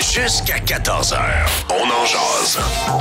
Jusqu'à 14h, on en jase.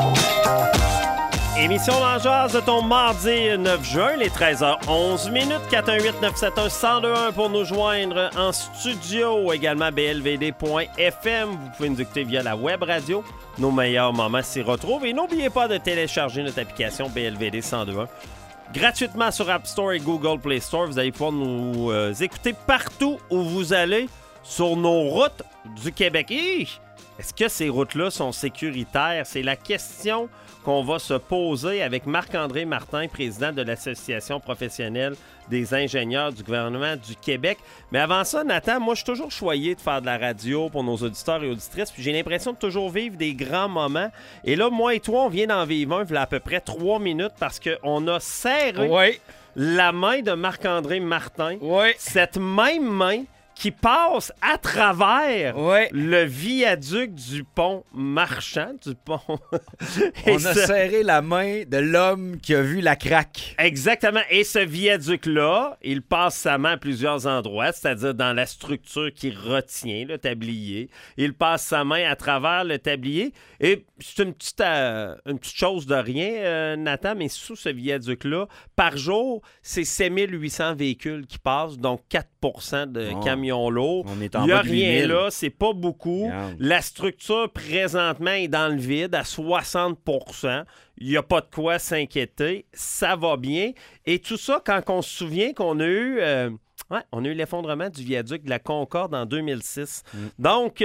Émission en jase de ton mardi 9 juin, les 13h11 minutes, 418-971-1021 pour nous joindre en studio, également blvd.fm. Vous pouvez nous écouter via la web radio. Nos meilleurs moments s'y retrouvent. Et n'oubliez pas de télécharger notre application BLVD 1021 gratuitement sur App Store et Google Play Store. Vous allez pouvoir nous écouter partout où vous allez sur nos routes du Québec. Est-ce que ces routes-là sont sécuritaires? C'est la question qu'on va se poser avec Marc-André Martin, président de l'Association professionnelle des ingénieurs du gouvernement du Québec. Mais avant ça, Nathan, moi, je suis toujours choyé de faire de la radio pour nos auditeurs et auditrices, puis j'ai l'impression de toujours vivre des grands moments. Et là, moi et toi, on vient d'en vivre un, il y a à peu près 3 minutes, parce qu'on a serré la main de Marc-André Martin. Cette même main qui passe à travers le viaduc du pont Marchand, du pont. On a serré la main de l'homme qui a vu la craque. Exactement. Et ce viaduc-là, il passe sa main à plusieurs endroits, c'est-à-dire dans la structure qui retient le tablier. Il passe sa main à travers le tablier. Et c'est une petite chose de rien, Nathan, mais sous ce viaduc-là, par jour, c'est 7800 véhicules qui passent, donc 4 de camions lourds. Il n'y a rien là, c'est pas beaucoup. Regarde. La structure, présentement, est dans le vide à 60 %. Il n'y a pas de quoi s'inquiéter. Ça va bien. Et tout ça, quand on se souvient qu'on a eu... on a eu l'effondrement du viaduc de la Concorde en 2006. Donc,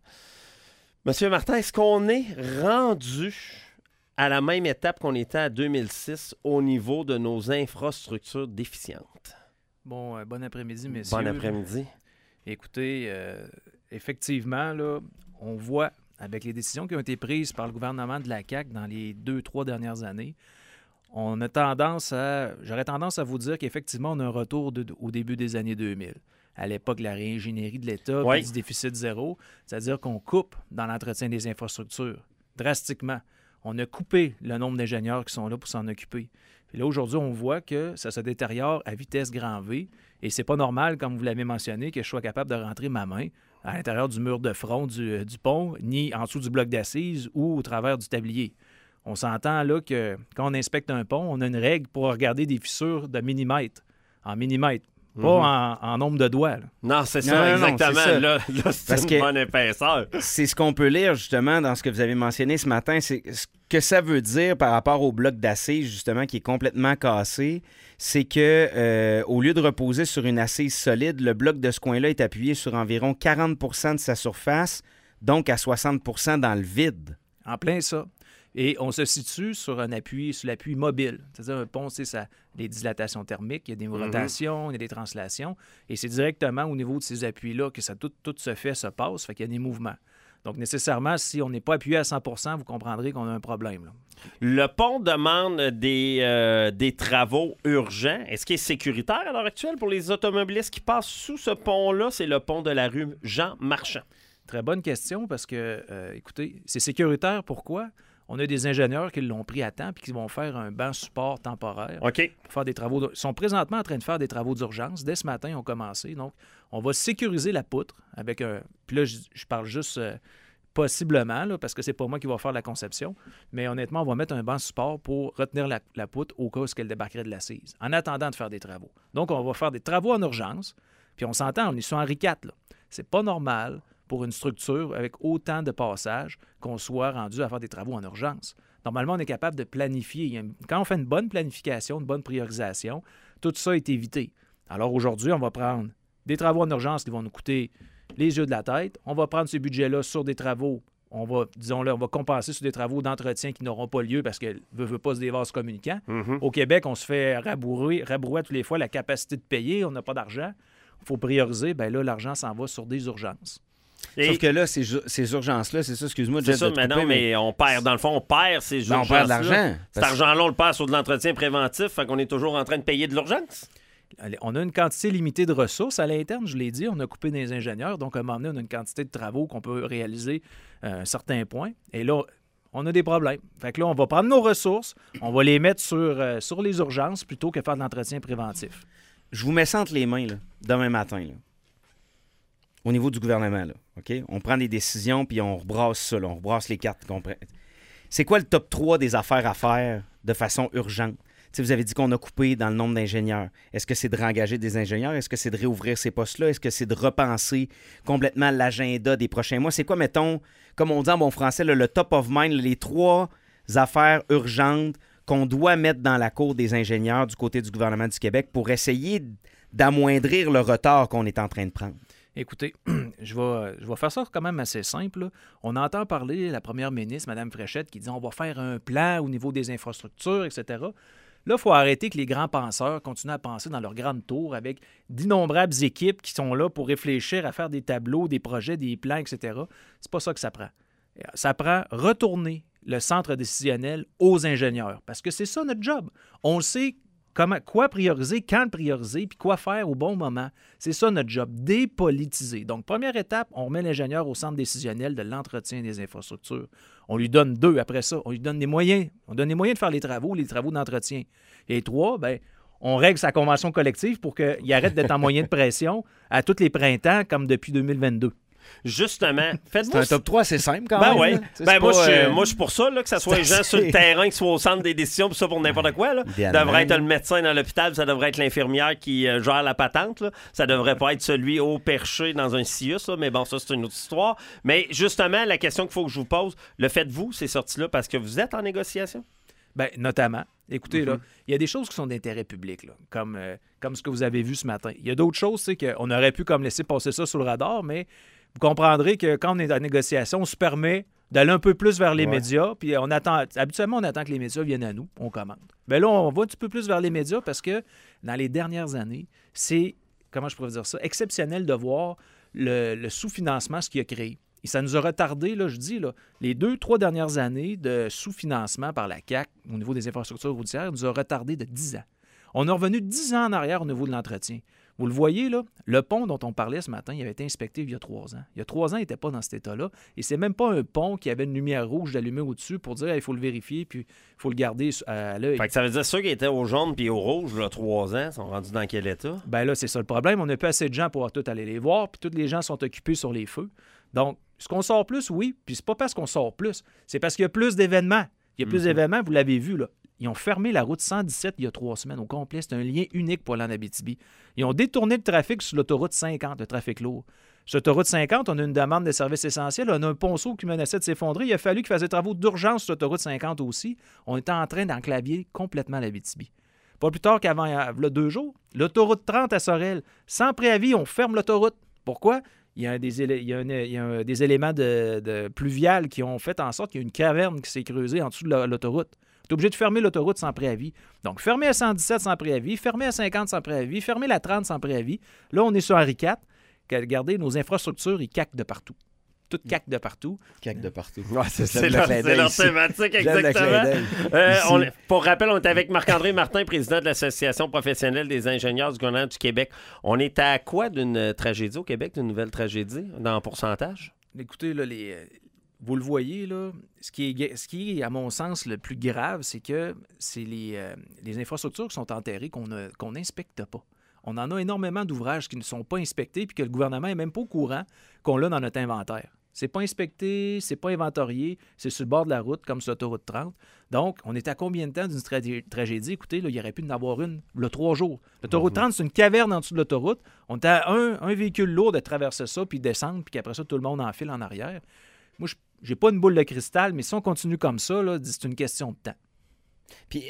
Monsieur Martin, est-ce qu'on est rendu à la même étape qu'on était à 2006 au niveau de nos infrastructures déficientes? Bon après-midi, messieurs. Bon après-midi. Écoutez, effectivement, là, on voit, avec les décisions qui ont été prises par le gouvernement de la CAQ dans les 2-3 dernières années, j'aurais tendance à vous dire qu'effectivement, on a un retour au début des années 2000. À l'époque, la réingénierie de l'État, puis du déficit zéro, c'est-à-dire qu'on coupe dans l'entretien des infrastructures drastiquement. On a coupé le nombre d'ingénieurs qui sont là pour s'en occuper. Puis là, aujourd'hui, on voit que ça se détériore à vitesse grand V et c'est pas normal, comme vous l'avez mentionné, que je sois capable de rentrer ma main à l'intérieur du mur de front du pont, ni en dessous du bloc d'assises ou au travers du tablier. On s'entend là que quand on inspecte un pont, on a une règle pour regarder des fissures de millimètres, en millimètres. Pas en nombre de doigts. Là. Non, c'est ça, exactement. C'est ça. Là, c'est une bonne épaisseur. C'est ce qu'on peut lire, justement, dans ce que vous avez mentionné ce matin. C'est ce que ça veut dire par rapport au bloc d'assise, justement, qui est complètement cassé. C'est que au lieu de reposer sur une assise solide, le bloc de ce coin-là est appuyé sur environ 40 % de sa surface, donc à 60 % dans le vide. En plein ça. Et on se situe sur l'appui mobile. C'est-à-dire un pont, c'est ça, des dilatations thermiques, il y a des rotations, il y a des translations. Et c'est directement au niveau de ces appuis-là que ça, tout se passe, fait qu'il y a des mouvements. Donc, nécessairement, si on n'est pas appuyé à 100 %, vous comprendrez qu'on a un problème. Là. Le pont demande des travaux urgents. Est-ce qu'il est sécuritaire à l'heure actuelle pour les automobilistes qui passent sous ce pont-là? C'est le pont de la rue Jean-Marchand. Très bonne question parce que, écoutez, c'est sécuritaire. Pourquoi? On a des ingénieurs qui l'ont pris à temps et qui vont faire un banc support temporaire pour faire des travaux. Ils sont présentement en train de faire des travaux d'urgence. Dès ce matin, ils ont commencé. Donc, on va sécuriser la poutre avec un... Puis là, je parle juste possiblement, là, parce que c'est pas moi qui va faire la conception. Mais honnêtement, on va mettre un banc support pour retenir la poutre au cas où elle débarquerait de l'assise, en attendant de faire des travaux. Donc, on va faire des travaux en urgence. Puis on s'entend, on est sur Henri IV. Là. C'est pas normal pour une structure avec autant de passages qu'on soit rendu à faire des travaux en urgence. Normalement, on est capable de planifier. Quand on fait une bonne planification, une bonne priorisation, tout ça est évité. Alors aujourd'hui, on va prendre des travaux en urgence qui vont nous coûter les yeux de la tête. On va prendre ce budget-là sur des travaux. On va compenser sur des travaux d'entretien qui n'auront pas lieu parce que veut pas se des vases communicants. Au Québec, on se fait rabrouer tous les fois la capacité de payer. On n'a pas d'argent. Il faut prioriser. Bien là, l'argent s'en va sur des urgences. Sauf que là, ces urgences-là, c'est ça, excuse-moi, c'est ça, mais non, mais on perd, dans le fond, on perd ces urgences-là. On perd de l'argent. Cet argent-là, on le perd sur de l'entretien préventif, fait qu'on est toujours en train de payer de l'urgence. On a une quantité limitée de ressources à l'interne, je l'ai dit, on a coupé des ingénieurs, donc à un moment donné, on a une quantité de travaux qu'on peut réaliser à un certain point. Et là, on a des problèmes. Fait que là, on va prendre nos ressources, on va les mettre sur les urgences plutôt que faire de l'entretien préventif. Je vous mets ça entre les mains, là, demain matin, là. au niveau du gouvernement, là, OK? On prend des décisions, puis on rebrasse ça, là, on rebrasse les cartes. C'est quoi le top 3 des affaires à faire de façon urgente? T'sais, vous avez dit qu'on a coupé dans le nombre d'ingénieurs. Est-ce que c'est de réengager des ingénieurs? Est-ce que c'est de réouvrir ces postes-là? Est-ce que c'est de repenser complètement l'agenda des prochains mois? C'est quoi, mettons, comme on dit en bon français, le top of mind, les 3 affaires urgentes qu'on doit mettre dans la cour des ingénieurs du côté du gouvernement du Québec pour essayer d'amoindrir le retard qu'on est en train de prendre? Écoutez, je vais faire ça quand même assez simple, là. On entend parler la première ministre, Mme Fréchette, qui dit on va faire un plan au niveau des infrastructures, etc. Là, il faut arrêter que les grands penseurs continuent à penser dans leur grande tour avec d'innombrables équipes qui sont là pour réfléchir à faire des tableaux, des projets, des plans, etc. C'est pas ça que ça prend. Ça prend retourner le centre décisionnel aux ingénieurs parce que c'est ça notre job. On sait quoi prioriser, quand le prioriser, puis quoi faire au bon moment. C'est ça notre job, dépolitiser. Donc, première étape, on remet l'ingénieur au centre décisionnel de l'entretien des infrastructures. On lui donne 2 après ça. On lui donne des moyens. On donne les moyens de faire les travaux d'entretien. Et 3, bien, on règle sa convention collective pour qu'il arrête d'être en moyen de pression à tous les printemps comme depuis 2022. Justement, faites-vous... C'est un top 3 assez simple quand même. Oui. Moi, je suis pour ça, là, que ce soit les gens sur le terrain qui soient au centre des décisions, puis ça pour n'importe quoi. Là. Ça devrait être le médecin dans l'hôpital, ça devrait être l'infirmière qui gère la patente. Là. Ça devrait pas être celui au perché dans un CIUS, là. Mais bon, ça, c'est une autre histoire. Mais justement, la question qu'il faut que je vous pose, le faites-vous, ces sorties-là, parce que vous êtes en négociation? Bien, notamment. Écoutez, là, il y a des choses qui sont d'intérêt public, là, comme ce que vous avez vu ce matin. Il y a d'autres choses, c'est qu'on aurait pu comme laisser passer ça sous le radar, mais vous comprendrez que quand on est en négociation, on se permet d'aller un peu plus vers les médias, puis habituellement, on attend que les médias viennent à nous, on commande. Bien là, on va un petit peu plus vers les médias parce que dans les dernières années, c'est, comment je pourrais dire ça, exceptionnel de voir le sous-financement, ce qu'il a créé. Et ça nous a retardé, là, je dis, là, les 2-3 dernières années de sous-financement par la CAQ au niveau des infrastructures routières nous a retardé de 10 ans. On est revenu 10 ans en arrière au niveau de l'entretien. Vous le voyez, là, le pont dont on parlait ce matin, il avait été inspecté il y a 3 ans. Il y a 3 ans, il n'était pas dans cet état-là. Et c'est même pas un pont qui avait une lumière rouge d'allumer au-dessus pour dire il faut le vérifier puis il faut le garder à l'œil. Fait que ça veut dire ceux qui étaient au jaune puis au rouge, là, 3 ans, sont rendus dans quel état? Ben là, c'est ça le problème. On n'a pas assez de gens pour tout aller les voir, puis tous les gens sont occupés sur les feux. Donc, est-ce qu'on sort plus? Oui. Puis c'est pas parce qu'on sort plus. C'est parce qu'il y a plus d'événements. Il y a plus d'événements, vous l'avez vu, là. Ils ont fermé la route 117 il y a 3 semaines au complet. C'est un lien unique pour aller en Abitibi. Ils ont détourné le trafic sur l'autoroute 50, le trafic lourd. Sur l'autoroute 50, on a une demande de services essentiels. On a un ponceau qui menaçait de s'effondrer. Il a fallu qu'ils fassent des travaux d'urgence sur l'autoroute 50 aussi. On était en train d'enclavier complètement l'Abitibi. Pas plus tard qu'avant, il y a 2 jours, l'autoroute 30 à Sorel. Sans préavis, on ferme l'autoroute. Pourquoi? Il y a des éléments de pluvial qui ont fait en sorte qu'il y a une caverne qui s'est creusée en dessous de l'autoroute. Tu es obligé de fermer l'autoroute sans préavis. Donc, fermer à 117 sans préavis, fermer à 50 sans préavis, fermer la 30 sans préavis. Là, on est sur Henri IV. Regardez, nos infrastructures, ils caquent de partout. Tout caque de partout. Caque de partout. Ouais, c'est leur thématique, exactement. Pour rappel, on est avec Marc-André Martin, président de l'Association professionnelle des ingénieurs du gouvernement du Québec. On est à quoi d'une tragédie au Québec, d'une nouvelle tragédie, dans pourcentage? Écoutez, là, vous le voyez, là, ce qui est, à mon sens, le plus grave, c'est que c'est les infrastructures qui sont enterrées qu'on n'inspecte pas. On en a énormément d'ouvrages qui ne sont pas inspectés puis que le gouvernement n'est même pas au courant qu'on l'a dans notre inventaire. C'est pas inspecté, c'est pas inventorié, c'est sur le bord de la route, comme sur l'autoroute 30. Donc, on est à combien de temps d'une tragédie? Écoutez, là, il y aurait pu en avoir une, le 3 jours. L'autoroute 30, c'est une caverne en dessous de l'autoroute. On est à un véhicule lourd de traverser ça, puis descendre, puis qu'après ça, tout le monde enfile en arrière. Moi, j'ai pas une boule de cristal, mais si on continue comme ça, là, c'est une question de temps. Puis,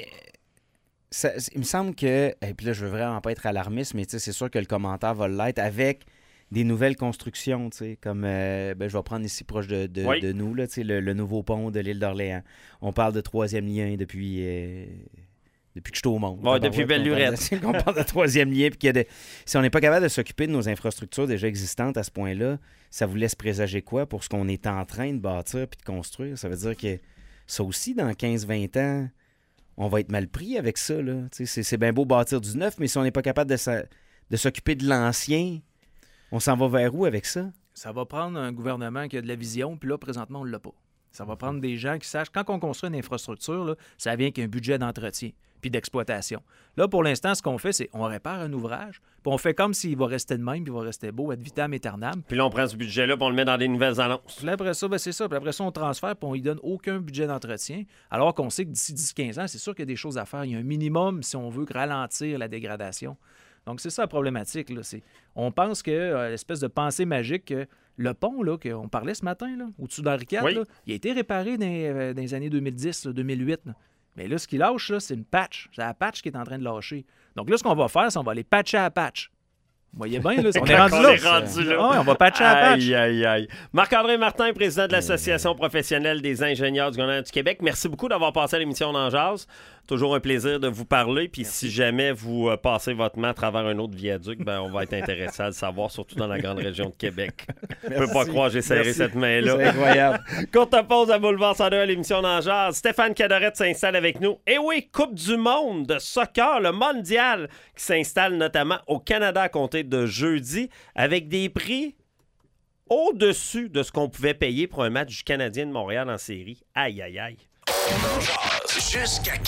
il me semble que, et puis là, je veux vraiment pas être alarmiste, mais c'est sûr que le commentaire va l'être avec des nouvelles constructions, comme, je vais prendre ici proche de nous, là, le nouveau pont de l'île d'Orléans. On parle de 3e lien depuis que je suis au monde. Ouais, depuis belle lurette. On parle de 3e lien, puis si on n'est pas capable de s'occuper de nos infrastructures déjà existantes à ce point-là, ça vous laisse présager quoi pour ce qu'on est en train de bâtir puis de construire? Ça veut dire que ça aussi, dans 15-20 ans, on va être mal pris avec ça. Là. C'est bien beau bâtir du neuf, mais si on n'est pas capable de s'occuper de l'ancien, on s'en va vers où avec ça? Ça va prendre un gouvernement qui a de la vision, puis là, présentement, on ne l'a pas. Ça va prendre des gens qui sachent. Quand on construit une infrastructure, là, ça vient avec un budget d'entretien puis d'exploitation. Là, pour l'instant, ce qu'on fait, c'est on répare un ouvrage, puis on fait comme s'il va rester de même, puis il va rester beau, ad vitam aeternam. Puis là, on prend ce budget-là, puis on le met dans des nouvelles annonces. Puis après ça, c'est ça. Puis après ça, on transfère, puis on lui donne aucun budget d'entretien, alors qu'on sait que d'ici 10-15 ans, c'est sûr qu'il y a des choses à faire. Il y a un minimum si on veut ralentir la dégradation. Donc, c'est ça la problématique. Là. On pense que l'espèce de pensée magique que le pont là, qu'on parlait ce matin, là, au-dessus d'Henri IV, là, il a été réparé dans les années 2010, là, 2008. Là. Mais là, ce qui lâche, là, c'est une patch. C'est la patch qui est en train de lâcher. Donc là, ce qu'on va faire, c'est qu'on va aller patcher à patch. Vous voyez bien, là, on est rendu là. Ah, on va patcher à patch. Aïe. Marc-André Martin, président de l'Association professionnelle des ingénieurs du gouvernement du Québec. Merci beaucoup d'avoir passé à l'émission d'En Jase. Toujours un plaisir de vous parler. Puis si jamais vous passez votre main à travers un autre viaduc, on va être intéressé à le savoir, surtout dans la grande région de Québec. Je ne peux pas croire que j'ai serré cette main-là. C'est incroyable. Courte pause à Boulevard 102 à l'émission d'En Jase. Stéphane Cadorette s'installe avec nous. Et oui, Coupe du monde de soccer, le mondial, qui s'installe notamment au Canada à compter de jeudi, avec des prix au-dessus de ce qu'on pouvait payer pour un match du Canadien de Montréal en série. Aïe. Jusqu'à